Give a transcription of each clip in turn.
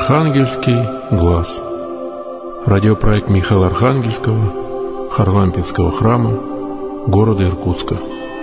Архангельский глаз. Радиопроект Михаила Архангельского, Харлампевского храма, города Иркутска.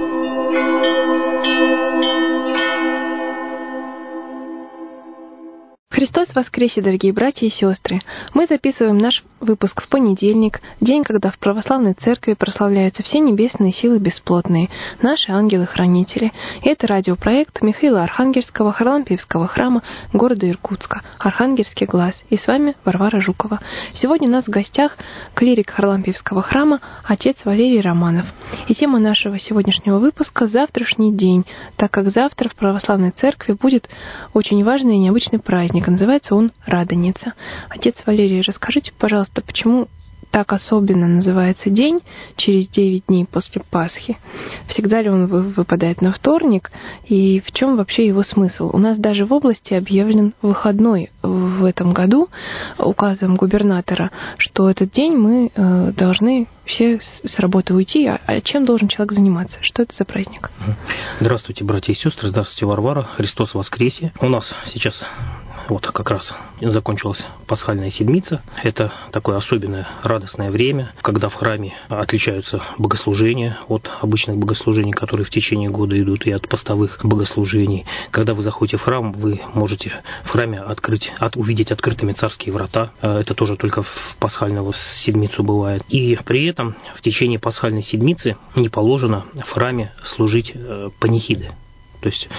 Христос воскресе, дорогие братья и сестры! Мы записываем наш выпуск в понедельник, день, когда в православной церкви прославляются все небесные силы бесплотные, наши ангелы-хранители. И это радиопроект Михаила Архангельского, Харлампевского храма, города Иркутска, Архангельский глаз. И с вами Варвара Жукова. Сегодня у нас в гостях клирик Харлампевского храма, отец Валерий Романов. И тема нашего сегодняшнего выпуска — завтрашний день, так как завтра в православной церкви будет очень важный и необычный праздник. Называется он Радоница. Отец Валерий, расскажите, пожалуйста, почему так особенно называется день через 9 дней после Пасхи? Всегда ли он выпадает на вторник? И в чем вообще его смысл? У нас даже в области объявлен выходной в этом году указом губернатора, что этот день мы должны все с работы уйти. А чем должен человек заниматься? Что это за праздник? Здравствуйте, братья и сестры. Здравствуйте, Варвара. Христос воскресе. У нас сейчас вот как раз закончилась пасхальная седмица. Это такое особенное радостное время, когда в храме отличаются богослужения от обычных богослужений, которые в течение года идут, и от постовых богослужений. Когда вы заходите в храм, вы можете в храме увидеть открытыми царские врата. Это тоже только в пасхальную седмицу бывает. И при этом в течение пасхальной седмицы не положено в храме служить панихиды. То есть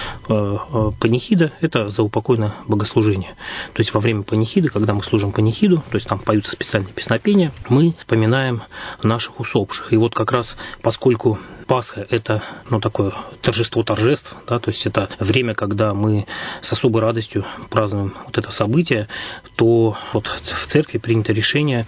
панихида – это заупокойное богослужение. То есть во время панихиды, когда мы служим панихиду, то есть там поются специальные песнопения, мы вспоминаем наших усопших. И вот как раз поскольку Пасха – это такое торжество торжеств, да, то есть это время, когда мы с особой радостью празднуем вот это событие, то вот в церкви принято решение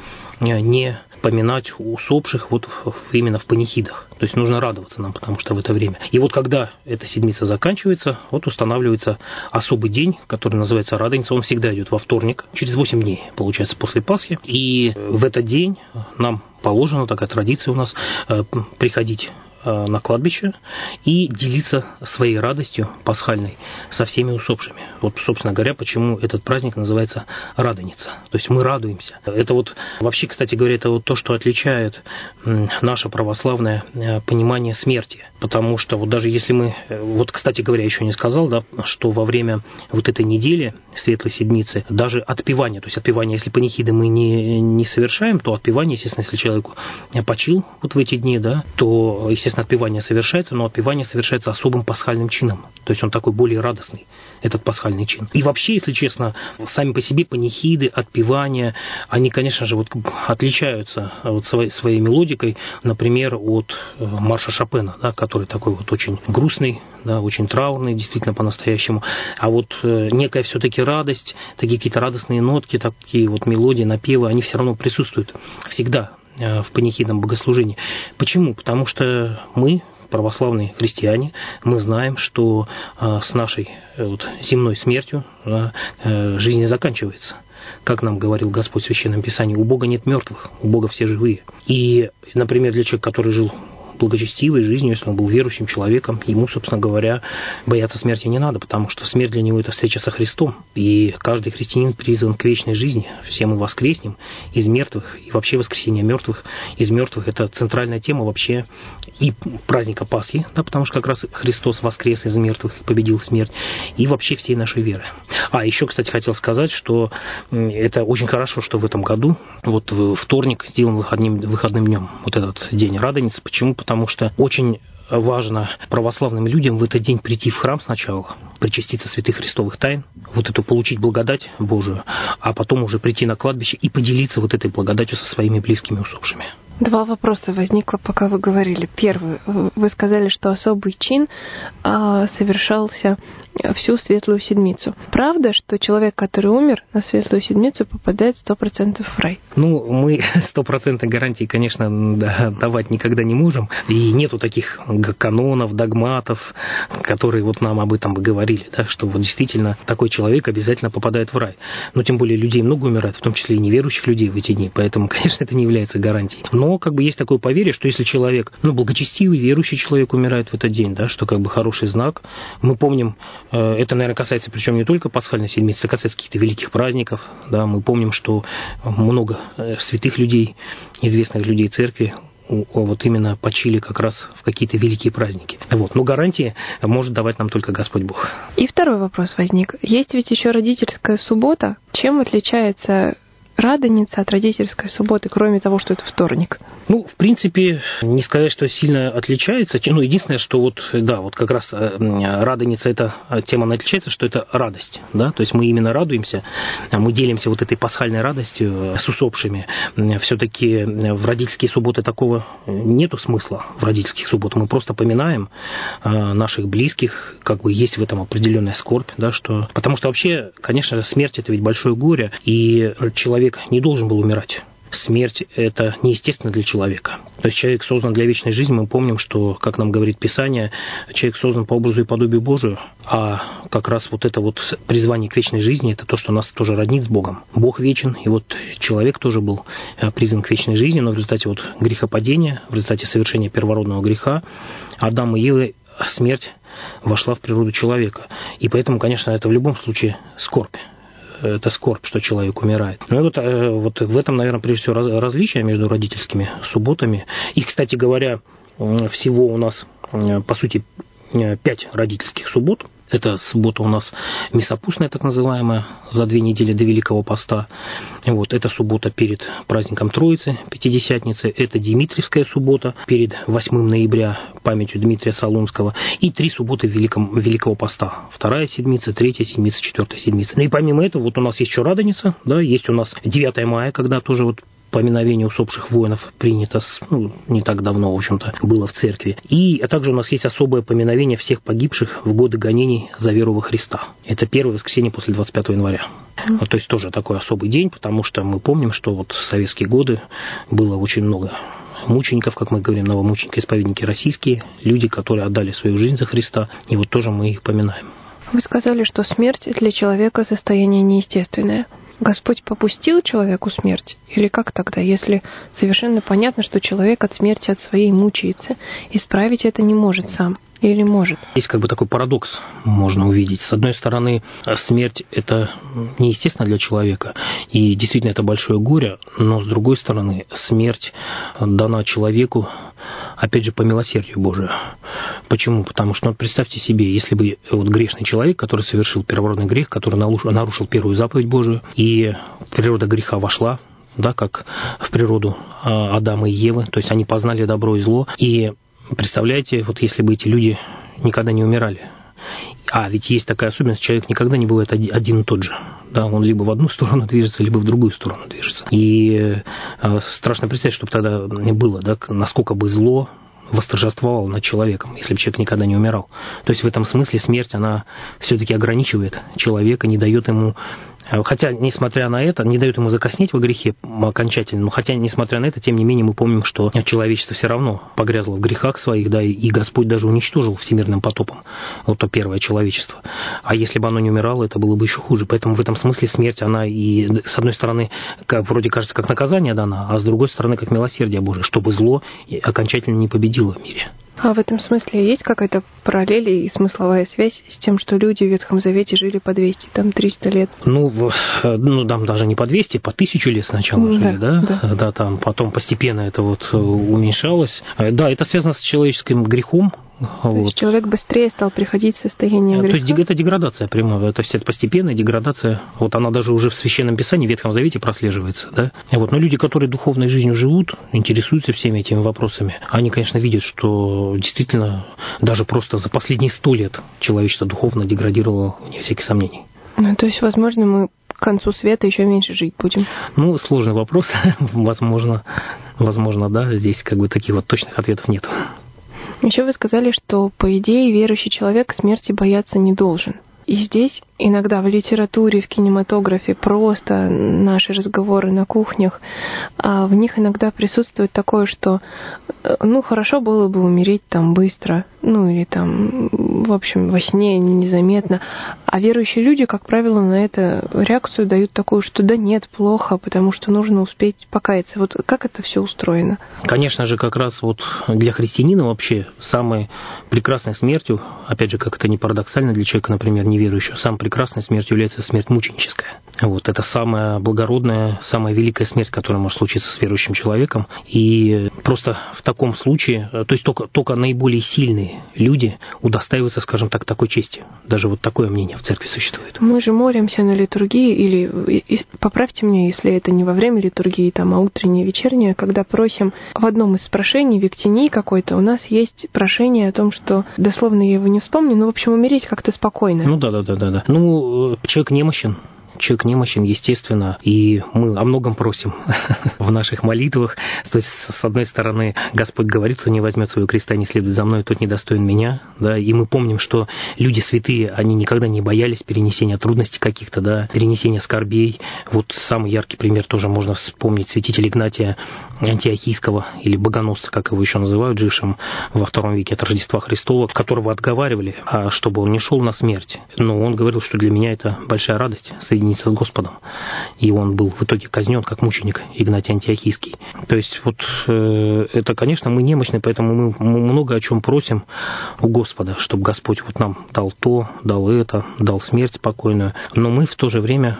не поминать усопших вот именно в панихидах. То есть нужно радоваться нам, потому что в это время. И вот когда эта седмица заканчивается, вот устанавливается особый день, который называется Радоница. Он всегда идет во вторник, через 8 дней, получается, после Пасхи. И в этот день нам положено, такая традиция у нас, приходить на кладбище и делиться своей радостью пасхальной со всеми усопшими. Вот, собственно говоря, почему этот праздник называется Радоница. То есть мы радуемся. Это вот вообще, кстати говоря, это вот то, что отличает наше православное понимание смерти. Потому что вот даже если мы, вот, кстати говоря, еще не сказал, да, что во время вот этой недели Светлой Седмицы даже отпевание, то есть отпевание, если панихиды мы не совершаем, то отпевание, естественно, если человеку почил вот в эти дни, да, то, естественно, отпевание совершается, но отпевание совершается особым пасхальным чином. То есть он такой более радостный, этот пасхальный чин. И вообще, если честно, сами по себе панихиды, отпевания, они, конечно же, вот отличаются вот своей мелодикой, например, от марша Шопена, да, который такой вот очень грустный, да, очень траурный, действительно по-настоящему. А вот некая все-таки радость, такие какие-то радостные нотки, такие вот мелодии, напевы, они все равно присутствуют всегда в панихидном богослужении. Почему? Потому что мы, православные христиане, мы знаем, что с нашей вот земной смертью жизнь не заканчивается. Как нам говорил Господь в Священном Писании, у Бога нет мертвых, у Бога все живые. И, например, для человека, который жил благочестивой жизнью, если он был верующим человеком, ему, собственно говоря, бояться смерти не надо, потому что смерть для него – это встреча со Христом. И каждый христианин призван к вечной жизни. Все мы воскреснем из мертвых, и вообще воскресение мертвых из мертвых – это центральная тема вообще и праздника Пасхи, да, потому что как раз Христос воскрес из мертвых и победил смерть, и вообще всей нашей веры. А еще, кстати, хотел сказать, что это очень хорошо, что в этом году вот вторник сделан выходным днем, вот этот день Радоницы. Почему? Потому что очень важно православным людям в этот день прийти в храм сначала, причаститься святых христовых тайн, вот эту получить благодать Божию, а потом уже прийти на кладбище и поделиться вот этой благодатью со своими близкими усопшими. Два вопроса возникло, пока вы говорили. Первый. Вы сказали, что особый чин совершался всю Светлую Седмицу. Правда, что человек, который умер на Светлую Седмицу, попадает 100% в рай? Мы 100% гарантии, конечно, давать никогда не можем. И нету таких канонов, догматов, которые вот нам об этом бы говорили, да, что вот действительно такой человек обязательно попадает в рай. Но тем более людей много умирает, в том числе и неверующих людей в эти дни. Поэтому, конечно, это не является гарантией. Но как бы есть такое поверье, что если человек, благочестивый, верующий человек умирает в этот день, да, что как бы хороший знак. Мы помним, это, наверное, касается, причем не только пасхальной седмицы, это касается каких-то великих праздников, да, мы помним, что много святых людей, известных людей церкви, вот именно почили как раз в какие-то великие праздники. Вот. Но гарантии может давать нам только Господь Бог. И второй вопрос возник. Есть ведь еще родительская суббота. Чем отличается Радоница от родительской субботы, кроме того, что это вторник? В принципе, не сказать, что сильно отличается. Единственное, что вот как раз Радоница, эта тема, она отличается, что это радость, да, то есть мы именно радуемся, мы делимся вот этой пасхальной радостью с усопшими. Все-таки в родительские субботы такого нету смысла, в родительских субботах мы просто поминаем наших близких, как бы есть в этом определенная скорбь, да, что... Потому что вообще, конечно, смерть — это ведь большое горе, и человек не должен был умирать. Смерть – это неестественно для человека. То есть человек создан для вечной жизни. Мы помним, что, как нам говорит Писание, человек создан по образу и подобию Божию, а как раз вот это вот призвание к вечной жизни – это то, что нас тоже роднит с Богом. Бог вечен, и вот человек тоже был призван к вечной жизни, но в результате вот грехопадения, в результате совершения первородного греха Адам и Ева, смерть вошла в природу человека. И поэтому, конечно, это в любом случае скорбь. Это скорбь, что человек умирает. Ну и вот в этом, наверное, прежде всего различие между родительскими субботами. И, кстати говоря, всего у нас, по сути, 5 родительских суббот. Это суббота у нас мясопустная, так называемая, за 2 недели до Великого Поста. Вот, это суббота перед праздником Троицы, Пятидесятницы. Это Димитриевская суббота перед 8 ноября, памятью Дмитрия Солунского. И 3 субботы Великого Поста. 2-я седмица, 3-я седмица, 4-я седмица. Ну и помимо этого, вот у нас есть еще Радоница, да, есть у нас 9 мая, когда тоже вот поминовение усопших воинов принято не так давно, в общем-то, было в церкви. А также у нас есть особое поминовение всех погибших в годы гонений за веру во Христа. Это первое воскресенье после 25 января. То есть тоже такой особый день, потому что мы помним, что вот в советские годы было очень много мучеников, как мы говорим, новомученики-исповедники российские, люди, которые отдали свою жизнь за Христа, и вот тоже мы их поминаем. Вы сказали, что смерть для человека состояние неестественное. Господь попустил человеку смерть? Или как тогда, если совершенно понятно, что человек от смерти от своей мучается, исправить это не может сам? Или может? Есть как бы такой парадокс, можно увидеть. С одной стороны, смерть – это неестественно для человека, и действительно это большое горе, но с другой стороны, смерть дана человеку, опять же, по милосердию Божию. Почему? Потому что, представьте себе, если бы вот грешный человек, который совершил первородный грех, который нарушил первую заповедь Божию, и природа греха вошла, да, как в природу Адама и Евы, то есть они познали добро и зло, и представляете, вот если бы эти люди никогда не умирали. А ведь есть такая особенность, человек никогда не бывает один и тот же. Да, он либо в одну сторону движется, либо в другую сторону движется. И страшно представить, чтобы тогда было, да, насколько бы зло восторжествовало над человеком, если бы человек никогда не умирал. То есть в этом смысле смерть, она все-таки ограничивает человека, не дает ему... Хотя, несмотря на это, не дает ему закоснеть во грехе окончательно, но хотя, несмотря на это, тем не менее, мы помним, что человечество все равно погрязло в грехах своих, да, и Господь даже уничтожил всемирным потопом вот то первое человечество. А если бы оно не умирало, это было бы еще хуже. Поэтому в этом смысле смерть, она и, с одной стороны, вроде кажется, как наказание дана, а с другой стороны, как милосердие Божие, чтобы зло окончательно не победило в мире. А в этом смысле есть какая-то параллель и смысловая связь с тем, что люди в Ветхом Завете жили по 200, там, 300 лет? Там даже не по 200, по 1000 лет сначала жили, да? Да, там потом постепенно это вот уменьшалось. Да, это связано с человеческим грехом. То есть человек быстрее стал приходить в состояние греха? То есть это деградация прямая, то есть это постепенная деградация. Вот она даже уже в Священном Писании, в Ветхом Завете прослеживается. Да? Но люди, которые духовной жизнью живут, интересуются всеми этими вопросами, они, конечно, видят, что действительно даже просто за последние 100 лет человечество духовно деградировало, вне всяких сомнений. То есть, возможно, мы к концу света еще меньше жить будем? Сложный вопрос. Возможно, да, здесь как бы таких вот точных ответов нет. Еще вы сказали, что, по идее, верующий человек смерти бояться не должен. И здесь иногда в литературе, в кинематографе, просто наши разговоры на кухнях, в них иногда присутствует такое, что хорошо было бы умереть там быстро, или там, в общем, во сне незаметно. А верующие люди, как правило, на это реакцию дают такую, что да нет, плохо, потому что нужно успеть покаяться. Вот как это все устроено? Конечно же, как раз вот для христианина вообще самой прекрасной смертью, опять же, как это не парадоксально для человека, например, неверующего, самой прекрасной смертью является смерть мученическая. Вот, это самая благородная, самая великая смерть, которая может случиться с верующим человеком. И просто в таком случае, то есть только наиболее сильные люди удостаиваются, скажем так, такой чести. Даже вот такое мнение в церкви существует. Мы же молимся на литургии, или поправьте меня, если это не во время литургии, а утреннее, вечернее, когда просим в одном из прошений, в Ектении какой-то, у нас есть прошение о том, что, дословно я его не вспомню, в общем, умереть как-то спокойно. Да. Человек немощен, естественно, и мы о многом просим в наших молитвах. То есть, с одной стороны, Господь говорит, кто не возьмет своего креста и не следует за мной, тот недостоин меня, да, и мы помним, что люди святые, они никогда не боялись перенесения трудностей каких-то, да, перенесения скорбей. Вот самый яркий пример тоже можно вспомнить святителя Игнатия Антиохийского, или богоносца, как его еще называют, жившим во II веке от Рождества Христова, которого отговаривали, чтобы он не шел на смерть. Но он говорил, что для меня это большая радость соединиться с Господом. И он был в итоге казнен как мученик, Игнатий Антиохийский. То есть вот это, конечно, мы немощны, поэтому мы много о чем просим у Господа, чтобы Господь вот нам дал то, дал это, дал смерть спокойную. Но мы в то же время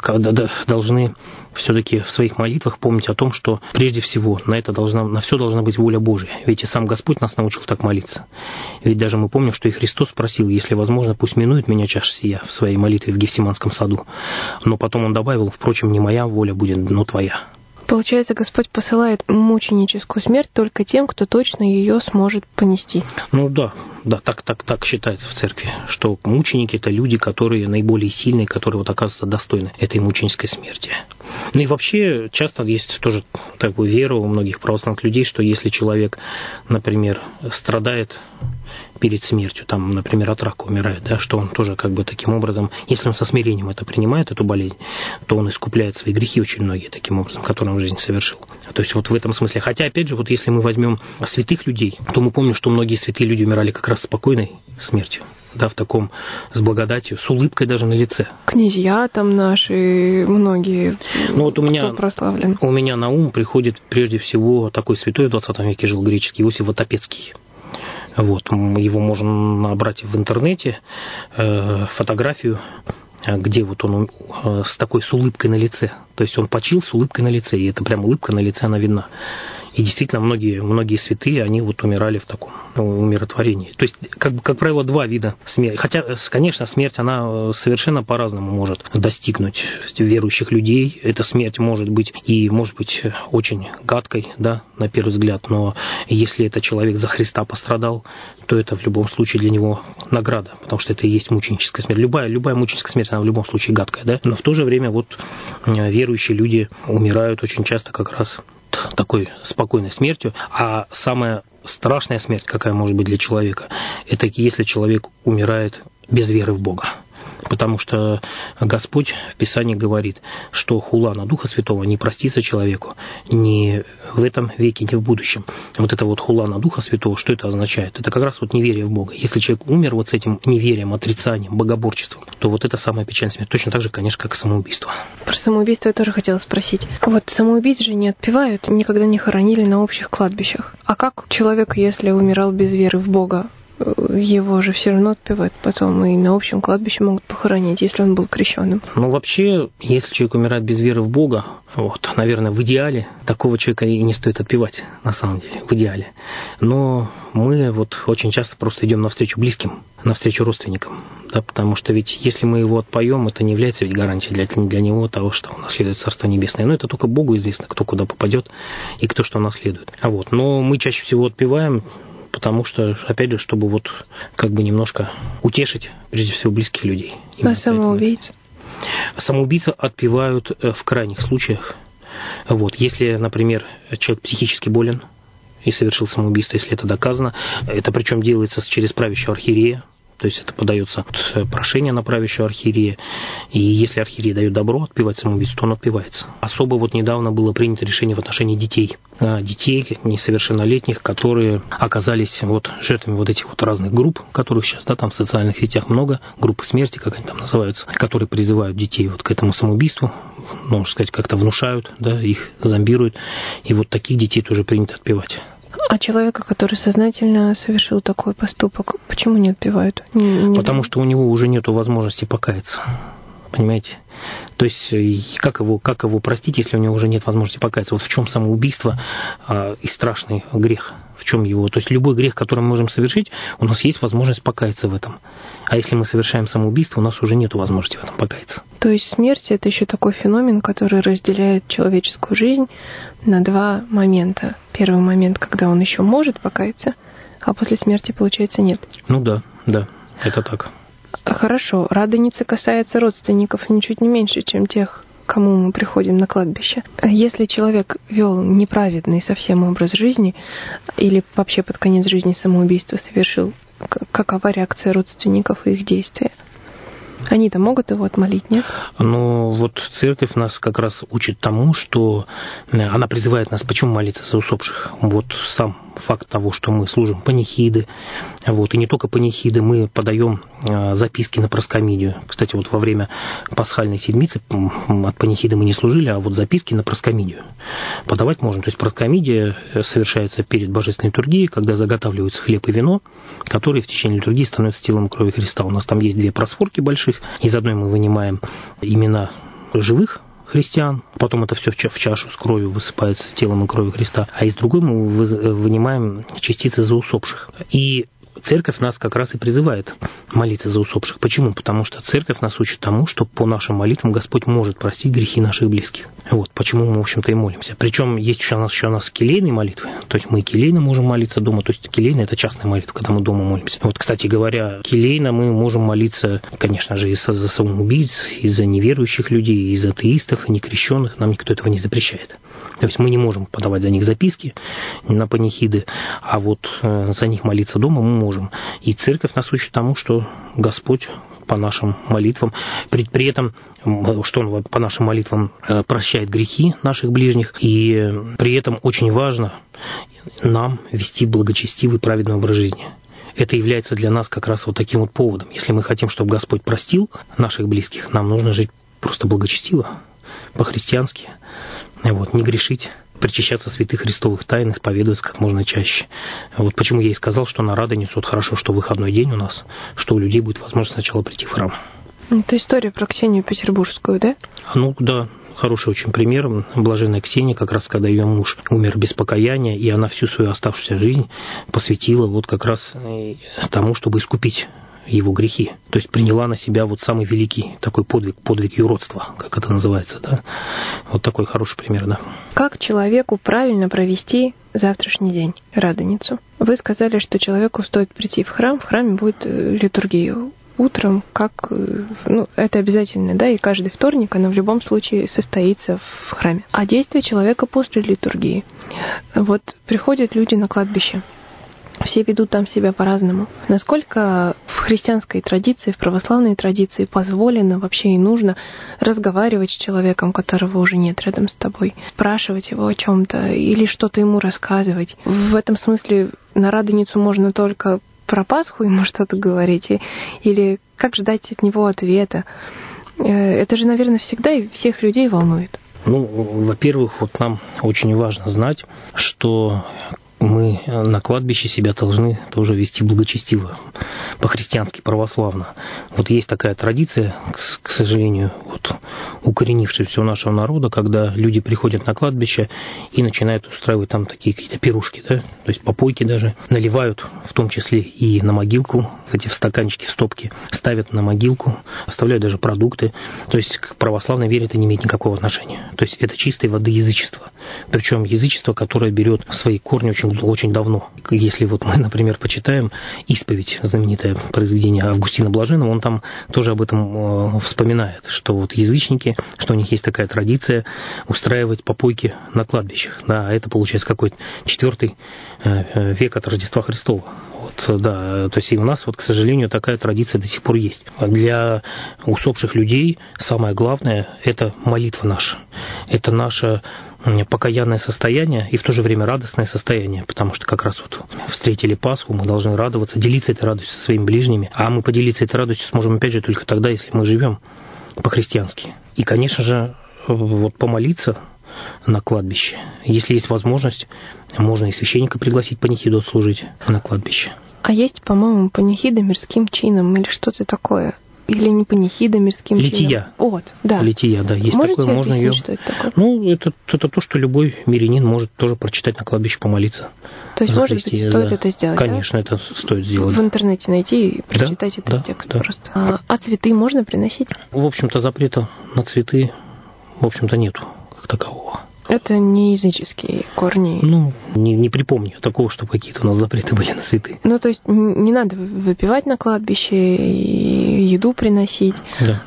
должны все-таки в своих молитвах помнить о том, что прежде всего на все должна быть воля Божия. Ведь и сам Господь нас научил так молиться. Ведь даже мы помним, что и Христос просил, если возможно, пусть минует меня чаша сия в своей молитве в Гефсиманском саду. Но потом он добавил, впрочем, не моя воля будет, но твоя. Получается, Господь посылает мученическую смерть только тем, кто точно ее сможет понести. Да, так считается в церкви, что мученики — это люди, которые наиболее сильные, которые вот оказываются достойны этой мученической смерти. Ну и вообще часто есть тоже такая вера у многих православных людей, что если человек, например, страдает перед смертью, там, например, от рака умирает, да, что он тоже как бы таким образом, если он со смирением это принимает, эту болезнь, то он искупляет свои грехи очень многие таким образом, которые он в жизни совершил. То есть вот в этом смысле. Хотя, опять же, вот если мы возьмем святых людей, то мы помним, что многие святые люди умирали как раз спокойной смертью, да, в таком, с благодатью, с улыбкой даже на лице. Князья там наши, многие, вот кто прославлен. У меня на ум приходит прежде всего такой святой в 20 веке жил греческий Иосиф Ватопецкий. Вот, его можно набрать в интернете, фотографию, где вот он с улыбкой на лице. То есть он почил с улыбкой на лице, и это прям улыбка на лице, она видна. И действительно, многие святые, они вот умирали в таком умиротворении. То есть, как правило, два вида смерти. Хотя, конечно, смерть, она совершенно по-разному может достигнуть верующих людей. Эта смерть может быть очень гадкой, да, на первый взгляд, но если этот человек за Христа пострадал, то это в любом случае для него награда, потому что это и есть мученическая смерть. Любая мученическая смерть, она в любом случае гадкая, да. Но в то же время вот верующие люди умирают очень часто как раз такой спокойной смертью. А самая страшная смерть, какая может быть для человека, это если человек умирает без веры в Бога. Потому что Господь в Писании говорит, что хула на Духа Святого не простится человеку ни в этом веке, ни в будущем. Вот это вот хула на Духа Святого, что это означает? Это как раз вот неверие в Бога. Если человек умер вот с этим неверием, отрицанием, богоборчеством, то вот это самая печальная смерть. Точно так же, конечно, как и самоубийство. Про самоубийство я тоже хотела спросить. Вот самоубийц же не отпевают, никогда не хоронили на общих кладбищах. А как человек, если умирал без веры в Бога, его же все равно отпевают потом, и на общем кладбище могут похоронить, если он был крещенным. Вообще, если человек умирает без веры в Бога, наверное, в идеале такого человека и не стоит отпевать, на самом деле, в идеале. Но мы очень часто просто идем навстречу близким, навстречу родственникам, да, потому что ведь если мы его отпоем, это не является ведь гарантией для него того, что он наследует Царство Небесное. Но это только Богу известно, кто куда попадет и кто что наследует. Но мы чаще всего отпеваем, потому что, опять же, чтобы немножко утешить, прежде всего, близких людей. А самоубийц? Самоубийцы отпевают в крайних случаях. Если, например, человек психически болен и совершил самоубийство, если это доказано, это причем делается через правящего архиерея, то есть это подается прошение на правящего архиерея, и если архиерей дает добро отпевать самоубийство, то он отпевается. Особо вот недавно было принято решение в отношении детей несовершеннолетних, которые оказались вот жертвами вот этих вот разных групп, которых сейчас, там в социальных сетях много, группы смерти, как они там называются, которые призывают детей вот к этому самоубийству, можно сказать, как-то внушают, их зомбируют, и вот таких детей тоже принято отпевать. А человека, который сознательно совершил такой поступок, почему не отпевают? Потому что у него уже нет возможности покаяться. Понимаете? То есть, как его простить, если у него уже нет возможности покаяться? Вот в чем самоубийство и страшный грех? В чем его? То есть, любой грех, который мы можем совершить, у нас есть возможность покаяться в этом. А если мы совершаем самоубийство, у нас уже нет возможности в этом покаяться. То есть, смерть – это еще такой феномен, который разделяет человеческую жизнь на два момента. Первый момент, когда он еще может покаяться, а после смерти, получается, нет. Ну да, это так. Хорошо, радоница касается родственников ничуть не меньше, чем тех, к кому мы приходим на кладбище. Если человек вел неправедный совсем образ жизни или вообще под конец жизни самоубийство совершил, какова реакция родственников и их действия? Они-то могут его отмолить, нет? Ну, вот церковь нас как раз учит тому, что она призывает нас, почему молиться за усопших. Вот сам факт того, что мы служим панихиды, и не только панихиды, мы подаем записки на проскомидию. Кстати, вот во время пасхальной седмицы от панихиды мы не служили, а вот записки на проскомидию подавать можем. То есть проскомидия совершается перед божественной литургией, когда заготавливаются хлеб и вино, которые в течение литургии становятся телом и кровью Христа. У нас там есть 2 просфорки больших. Из одной мы вынимаем имена живых христиан, потом это все в чашу с кровью высыпается телом и кровью Христа, а из другой мы вынимаем частицы за усопших. И церковь нас как раз и призывает молиться за усопших. Почему? Потому что церковь нас учит тому, что по нашим молитвам Господь может простить грехи наших близких. Вот почему мы, в общем-то, и молимся. Причем есть еще у нас келейные молитвы, то есть мы келейно можем молиться дома, то есть келейно – это частная молитва, когда мы дома молимся. Вот, кстати говоря, келейно мы можем молиться, конечно же, и за самоубийц, и за неверующих людей, и за атеистов, и некрещенных, нам никто этого не запрещает. То есть мы не можем подавать за них записки на панихиды, а вот за них молиться дома мы можем. И церковь нас учит тому, что Господь по нашим молитвам, при этом, что Он по нашим молитвам прощает грехи наших ближних, и при этом очень важно нам вести благочестивый праведный образ жизни. Это является для нас как раз вот таким вот поводом. Если мы хотим, чтобы Господь простил наших близких, нам нужно жить просто благочестиво, по-христиански, не грешить, причащаться святых христовых тайн, исповедоваться как можно чаще. Вот почему я и сказал, что на Радоницу хорошо, что выходной день у нас, что у людей будет возможность сначала прийти в храм. Это история про Ксению Петербургскую, да? Да, хороший очень пример. Блаженная Ксения, как раз когда ее муж умер без покаяния, и она всю свою оставшуюся жизнь посвятила как раз тому, чтобы искупить его грехи. То есть приняла на себя самый великий такой подвиг юродства, как это называется, да? Вот такой хороший пример, да. Как человеку правильно провести завтрашний день, Радоницу? Вы сказали, что человеку стоит прийти в храме будет литургия утром, это обязательно, да, и каждый вторник она в любом случае состоится в храме. А действие человека после литургии. Приходят люди на кладбище. Все ведут там себя по-разному. Насколько в христианской традиции, в православной традиции позволено вообще и нужно разговаривать с человеком, которого уже нет рядом с тобой, спрашивать его о чем-то или что-то ему рассказывать. В этом смысле на Радоницу можно только про Пасху ему что-то говорить, или как ждать от него ответа. Это же, наверное, всегда и всех людей волнует. Во-первых, нам очень важно знать, что мы на кладбище себя должны тоже вести благочестиво, по-христиански, православно. Есть такая традиция, к сожалению, укоренившаяся у нашего народа, когда люди приходят на кладбище и начинают устраивать там такие какие-то пирушки, да? То есть попойки даже, наливают, в том числе и на могилку, эти стаканчики, стопки, ставят на могилку, оставляют даже продукты. То есть к православной вере это не имеет никакого отношения. То есть это чистой воды язычество. Причем язычество, которое берет свои корни очень давно. Если мы, например, почитаем «Исповедь», знаменитое произведение Августина Блаженного, он там тоже об этом вспоминает, что язычники, что у них есть такая традиция устраивать попойки на кладбищах. Да, это получается какой-то 4 век от Рождества Христова. То есть и у нас к сожалению, такая традиция до сих пор есть. Для усопших людей самое главное – это молитва наша. Это наше покаянное состояние и в то же время радостное состояние, потому что как раз вот встретили Пасху, мы должны радоваться, делиться этой радостью со своими ближними, а мы поделиться этой радостью сможем, опять же, только тогда, если мы живем по-христиански. И, конечно же, вот помолиться на кладбище. Если есть возможность, можно и священника пригласить панихиду отслужить на кладбище. А есть, по-моему, панихида мирским чином или что-то такое? Или не панихида мирским чином? Лития. Вот, да. Лития, да, есть Можете такое, можно ее. Что это такое? Ну, это то, что любой мирянин может тоже прочитать на кладбище, помолиться. То есть, может быть, стоит это сделать? Конечно, да? это стоит сделать. В интернете найти и прочитать этот текст просто. А цветы можно приносить? В общем-то, запрета на цветы, в общем-то, нету как такового. Это не языческие корни? Ну, не припомню такого, чтобы какие-то у нас запреты были на цветы. Ну, то есть не надо выпивать на кладбище и еду приносить. Да.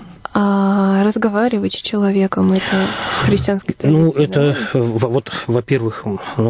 А разговаривать с человеком, это христианская традиция? Ну, это, вот, во-первых,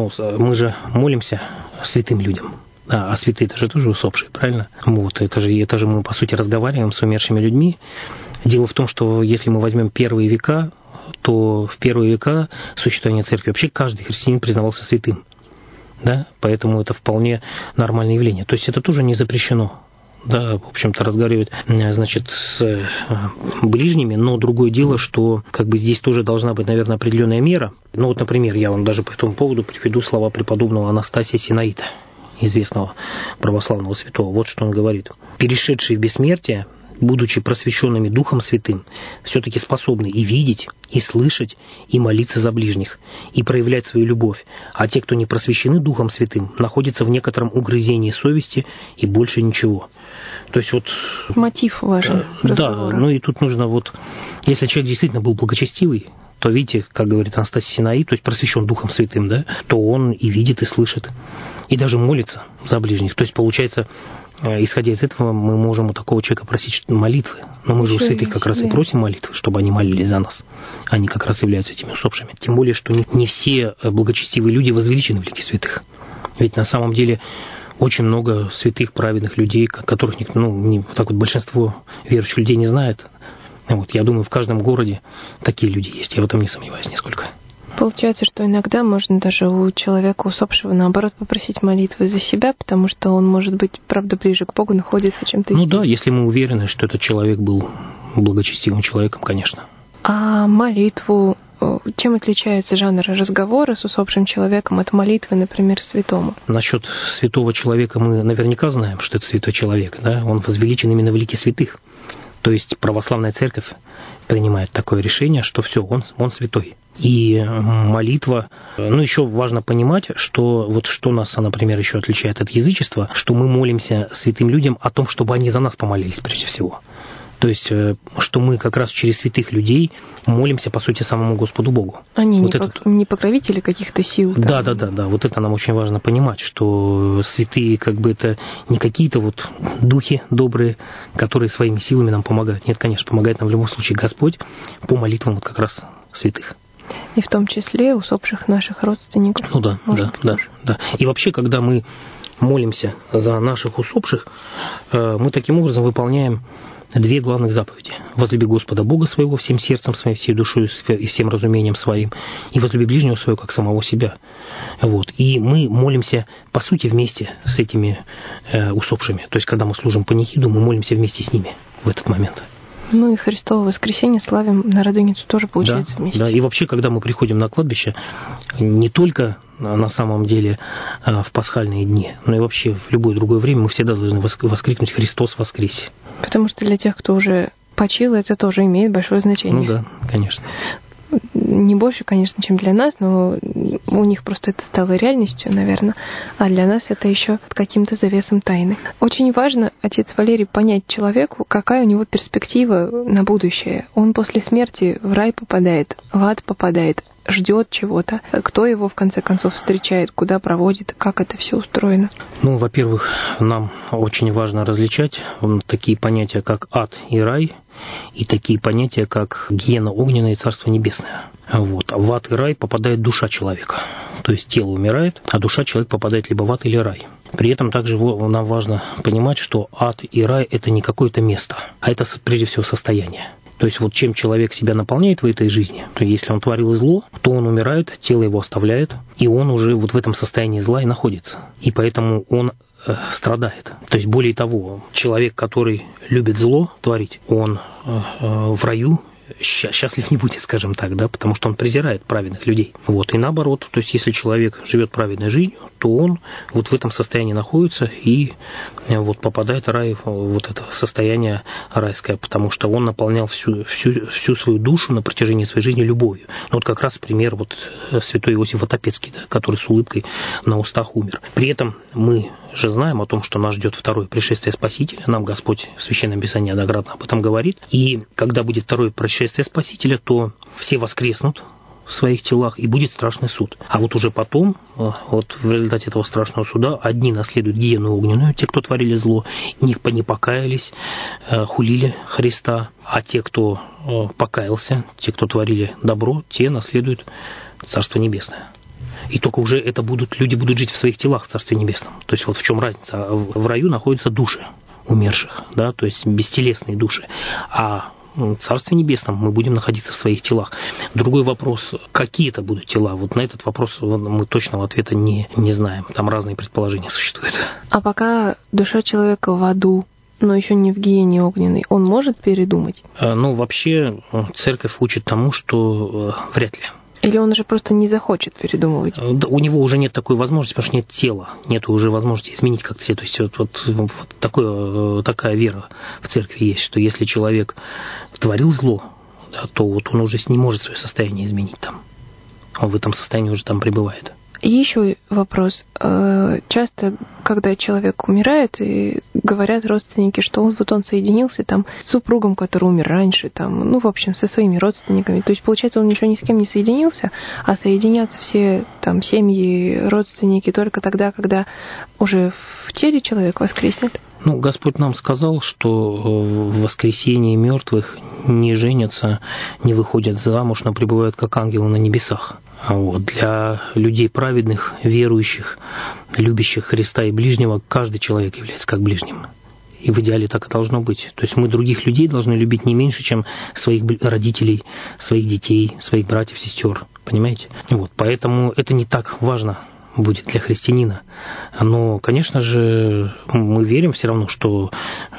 мы же молимся святым людям. А святые это же тоже усопшие, правильно? Вот, это же мы, по сути, разговариваем с умершими людьми. Дело в том, что если мы возьмем первые века, то в первые века существования церкви вообще каждый христианин признавался святым. Да? Поэтому это вполне нормальное явление. То есть это тоже не запрещено. Да, в общем-то, разговаривать, значит, с ближними, но другое дело, что как бы здесь тоже должна быть, наверное, определенная мера. Ну вот, например, я вам даже по этому поводу приведу слова преподобного Анастасия Синаита, известного православного святого. Вот что он говорит. «Перешедшие в бессмертие, будучи просвещенными Духом Святым, все-таки способны и видеть, и слышать, и молиться за ближних, и проявлять свою любовь. А те, кто не просвещены Духом Святым, находятся в некотором угрызении совести и больше ничего». То есть вот... Мотив важен. Да, ну и тут нужно вот... Если человек действительно был благочестивый, то, видите, как говорит Анастасия Синаит, то есть просвещен Духом Святым, да, то он и видит, и слышит, и даже молится за ближних. То есть, получается, исходя из этого, мы можем у такого человека просить молитвы. Но мы же у святых как раз и просим молитвы, чтобы они молились за нас. Они как раз являются этими усопшими. Тем более, что не все благочестивые люди возвеличены в лике святых. Ведь на самом деле очень много святых, праведных людей, которых так вот большинство верующих людей не знает. Вот, я думаю, в каждом городе такие люди есть. Я в этом не сомневаюсь нисколько. Получается, что иногда можно даже у человека усопшего, наоборот, попросить молитвы за себя, потому что он, может быть, правда, ближе к Богу находится, чем ты. Ну да, если мы уверены, что этот человек был благочестивым человеком, конечно. А молитву, чем отличается жанр разговора с усопшим человеком от молитвы, например, святому? Насчет святого человека мы наверняка знаем, что это святой человек, да? Он возвеличен именно в лике святых. То есть православная церковь принимает такое решение, что все, он святой. И молитва, еще важно понимать, что вот что нас, например, еще отличает от язычества, что мы молимся святым людям о том, чтобы они за нас помолились прежде всего. То есть, что мы как раз через святых людей молимся, по сути, самому Господу Богу. Они вот не покровители каких-то сил. Да. Вот это нам очень важно понимать, что святые как бы это не какие-то вот духи добрые, которые своими силами нам помогают. Нет, конечно, помогает нам в любом случае Господь по молитвам вот как раз святых. И в том числе усопших наших родственников. Ну да. И вообще, когда мы молимся за наших усопших, мы таким образом выполняем две главных заповеди. Возлюби Господа Бога своего всем сердцем своим, всей душой и всем разумением своим, и возлюби ближнего своего, как самого себя. Вот. И мы молимся, по сути, вместе с этими усопшими. То есть, когда мы служим панихиду, мы молимся вместе с ними в этот момент. Ну и Христово воскресенье славим на Роденицу тоже получается вместе. Да, и вообще, когда мы приходим на кладбище, не только на самом деле в пасхальные дни, но и вообще в любое другое время мы всегда должны воскликнуть «Христос воскресе». Потому что для тех, кто уже почил, это тоже имеет большое значение. Ну да, конечно. Не больше, конечно, чем для нас, но у них просто это стало реальностью, наверное, а для нас это еще под каким-то завесом тайны. Очень важно, отец Валерий, понять человеку, какая у него перспектива на будущее. Он после смерти в рай попадает, в ад попадает, ждет чего-то. Кто его, в конце концов, встречает, куда проводит, как это все устроено? Ну, во-первых, нам очень важно различать такие понятия, как ад и рай, и такие понятия, как гиена огненная и царство небесное. Вот. А в ад и рай попадает душа человека. то есть тело умирает, а душа человека попадает либо в ад или рай. При этом также нам важно понимать, что ад и рай – это не какое-то место, а это прежде всего состояние. То есть вот чем человек себя наполняет в этой жизни, то если он творил зло, то он умирает, тело его оставляет, и он уже вот в этом состоянии зла и находится. И поэтому он страдает. То есть более того, человек, который любит зло творить, он в раю счастлив не будет, скажем так, да, потому что он презирает праведных людей. Вот. И наоборот, то есть если человек живет праведной жизнью, то он вот в этом состоянии находится и вот попадает в рай, вот это состояние райское, потому что он наполнял всю свою душу на протяжении своей жизни любовью. Ну, вот как раз пример вот святой Иосиф Отопецкий, да, который с улыбкой на устах умер. При этом мы же знаем о том, что нас ждет второе пришествие Спасителя. Нам Господь в Священном Писании неоднократно об этом говорит. И когда будет второе пришествие Спасителя, то все воскреснут в своих телах, и будет страшный суд. А вот уже потом, вот в результате этого страшного суда, одни наследуют гиену огненную, те, кто творили зло, не покаялись, хулили Христа, а те, кто покаялся, те, кто творили добро, те наследуют Царство Небесное. И только уже это люди будут жить в своих телах в Царстве Небесном. То есть вот в чем разница. В раю находятся души умерших, да, то есть бестелесные души. А в Царстве Небесном мы будем находиться в своих телах. Другой вопрос, какие это будут тела? Вот на этот вопрос мы точного ответа не знаем. Там разные предположения существуют. А пока душа человека в аду, но еще не в гиене огненной, он может передумать? Ну, вообще, церковь учит тому, что вряд ли. Или он уже просто не захочет передумывать? У него уже нет такой возможности, потому что нет тела, нет уже возможности изменить как-то себя. То есть вот такая вера в церкви есть, что если человек творил зло, да, то вот он уже не может свое состояние изменить там. Он в этом состоянии уже там пребывает. И еще вопрос. Часто, когда человек умирает, и говорят родственники, что он соединился там с супругом, который умер раньше, там, ну, в общем, со своими родственниками. То есть, получается, он ничего ни с кем не соединился, а соединятся все там семьи, родственники только тогда, когда уже в теле человек воскреснет. Ну, Господь нам сказал, что в воскресении мертвых не женятся, не выходят замуж, но пребывают как ангелы на небесах. Вот. Для людей праведных, верующих, любящих Христа и ближнего, каждый человек является как ближним. И в идеале так и должно быть. То есть мы других людей должны любить не меньше, чем своих родителей, своих детей, своих братьев, сестер. Понимаете? Вот. Поэтому это не так важно будет для христианина. Но, конечно же, мы верим все равно, что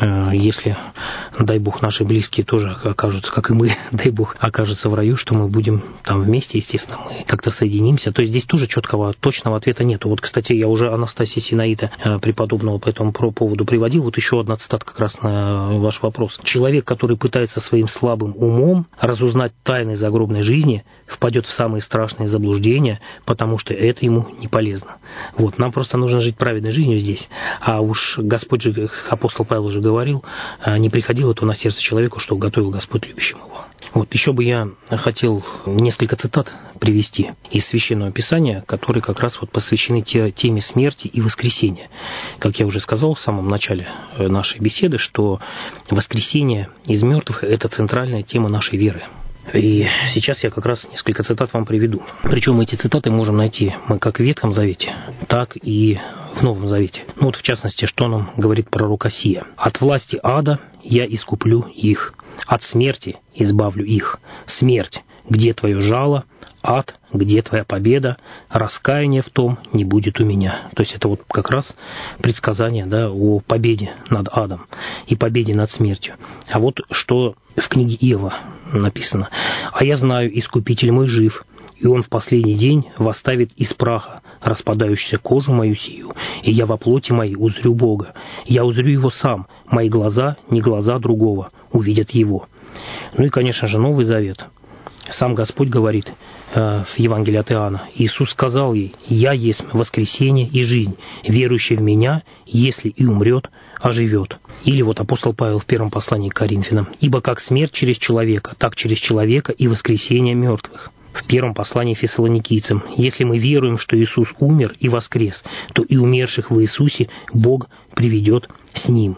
если, дай Бог, наши близкие тоже окажутся, как и мы, дай Бог, окажутся в раю, что мы будем там вместе, естественно, мы как-то соединимся. То есть здесь тоже четкого, точного ответа нету. Вот, кстати, я уже Анастасия Синаита, преподобного, по этому поводу приводил. Вот еще одна цитата как раз на ваш вопрос. Человек, который пытается своим слабым умом разузнать тайны загробной жизни, впадет в самые страшные заблуждения, потому что это ему не полезно. Вот, нам просто нужно жить праведной жизнью здесь. А уж Господь же, апостол Павел уже говорил, не приходило то на сердце человеку, что готовил Господь любящим его. Вот, еще бы я хотел несколько цитат привести из Священного Писания, которые как раз вот посвящены теме смерти и воскресения. Как я уже сказал в самом начале нашей беседы, что воскресение из мертвых – это центральная тема нашей веры. И сейчас я как раз несколько цитат вам приведу. Причем эти цитаты можем найти мы как в Ветхом Завете, так и в Новом Завете. Ну вот в частности, что нам говорит пророк Осия. «От власти ада я искуплю их, от смерти избавлю их. Смерть, где твое жало? Ад, где твоя победа? Раскаяния в том не будет у меня». То есть это вот как раз предсказание, да, о победе над адом и победе над смертью. А вот что в книге Иова написано. «А я знаю, Искупитель мой жив, и он в последний день восставит из праха распадающуюся кожу мою сию, и я во плоти моей узрю Бога. Я узрю его сам, мои глаза, не глаза другого, увидят его». Ну и, конечно же, Новый Завет. Сам Господь говорит в Евангелии от Иоанна: «Иисус сказал ей: я есть воскресение и жизнь, верующий в Меня, если и умрет, оживет». Или вот апостол Павел в первом послании к Коринфянам: «Ибо как смерть через человека, так через человека и воскресение мертвых». В первом послании Фессалоникийцам: «Если мы веруем, что Иисус умер и воскрес, то и умерших в Иисусе Бог приведет с Ним».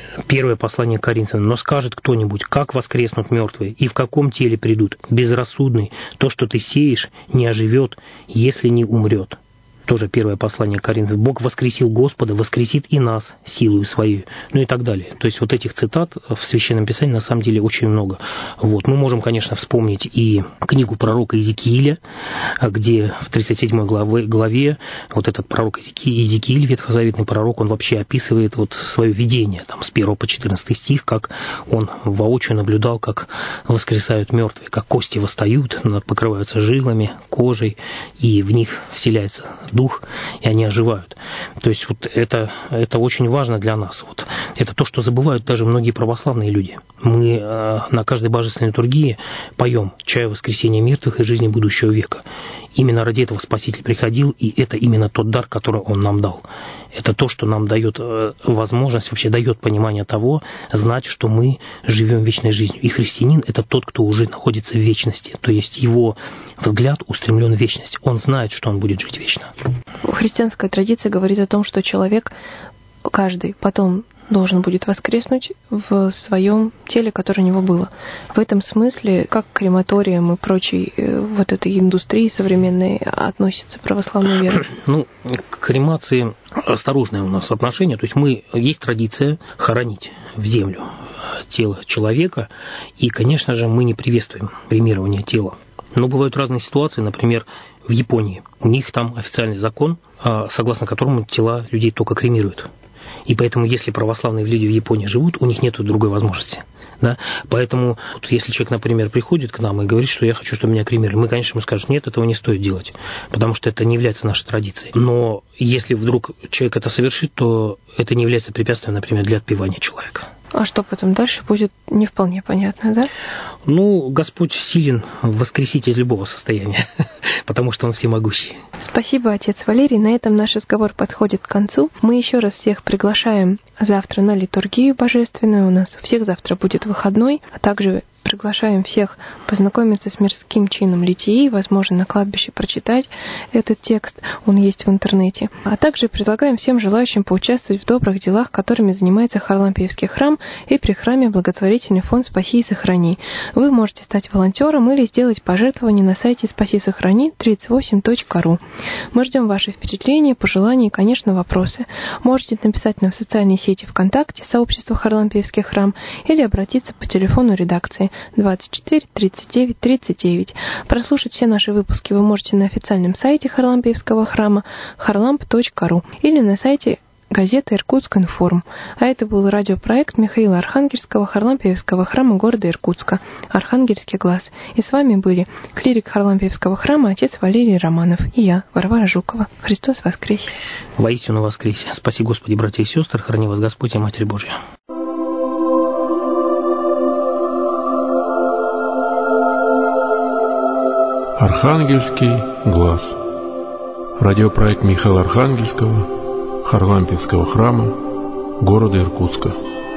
Первое послание к Коринфянам. «Но скажет кто-нибудь, как воскреснут мертвые, и в каком теле придут? Безрассудный, то, что ты сеешь, не оживет, если не умрет». Тоже первое послание к Коринфянам. «Бог воскресил Господа, воскресит и нас силою своей». Ну и так далее. То есть вот этих цитат в Священном Писании на самом деле очень много. Вот. Мы можем, конечно, вспомнить и книгу пророка Иезекииля, где в 37 главе вот этот пророк Иезекииль, ветхозаветный пророк, он вообще описывает вот свое видение там, с 1 по 14 стих, как он воочию наблюдал, как воскресают мертвые, как кости восстают, покрываются жилами, кожей, и в них вселяется дух, и они оживают. То есть вот это очень важно для нас. Вот. Это то, что забывают даже многие православные люди. Мы на каждой божественной литургии поем «Чая воскресения мертвых и жизни будущего века». Именно ради этого Спаситель приходил, и это именно тот дар, который Он нам дал. Это то, что нам дает возможность, вообще дает понимание того, знать, что мы живем вечной жизнью. И христианин – это тот, кто уже находится в вечности. То есть его взгляд устремлен в вечность. Он знает, что он будет жить вечно. Христианская традиция говорит о том, что человек, каждый, потом должен будет воскреснуть в своем теле, которое у него было. В этом смысле, как к крематориям и прочей вот этой индустрии современной относится православная вера? Ну, к кремации осторожное у нас отношение. То есть есть традиция хоронить в землю тело человека, и, конечно же, мы не приветствуем кремирование тела. Но бывают разные ситуации, например, в Японии. У них там официальный закон, согласно которому тела людей только кремируют. И поэтому, если православные люди в Японии живут, у них нет другой возможности. Да? Поэтому, если человек, например, приходит к нам и говорит, что я хочу, чтобы меня кремировали, мы, конечно, ему скажем, нет, этого не стоит делать, потому что это не является нашей традицией. Но если вдруг человек это совершит, то это не является препятствием, например, для отпевания человека. А что потом дальше будет, не вполне понятно, да? Ну, Господь силен воскресить из любого состояния, потому что Он всемогущий. Спасибо, отец Валерий. На этом наш разговор подходит к концу. Мы еще раз всех приглашаем завтра на литургию божественную. У нас у всех завтра будет выходной, а также приглашаем всех познакомиться с мирским чином литии, возможно, на кладбище прочитать этот текст, он есть в интернете. А также предлагаем всем желающим поучаствовать в добрых делах, которыми занимается Харлампиевский храм и при храме благотворительный фонд «Спаси и сохрани». Вы можете стать волонтером или сделать пожертвование на сайте «Спаси-сохрани» 38.ru. Мы ждем ваши впечатления, пожелания и, конечно, вопросы. Можете написать нам в социальные сети ВКонтакте, сообщество Харлампиевский храм, или обратиться по телефону редакции 24 39 39. Прослушать все наши выпуски вы можете на официальном сайте Харлампиевского храма harlamp.ru или на сайте газеты «Иркутск.Информ». А это был радиопроект Михаила Архангельского Харлампиевского храма города Иркутска «Архангельский глаз». И с вами были клирик Харлампиевского храма отец Валерий Романов и я, Варвара Жукова. Христос воскресе! Воистину воскресе! Спаси, Господи, братья и сестры, храни вас Господь и Матерь Божья! Архангельский глаз. Радиопроект Михаила Архангельского Харлампиевского храма города Иркутска.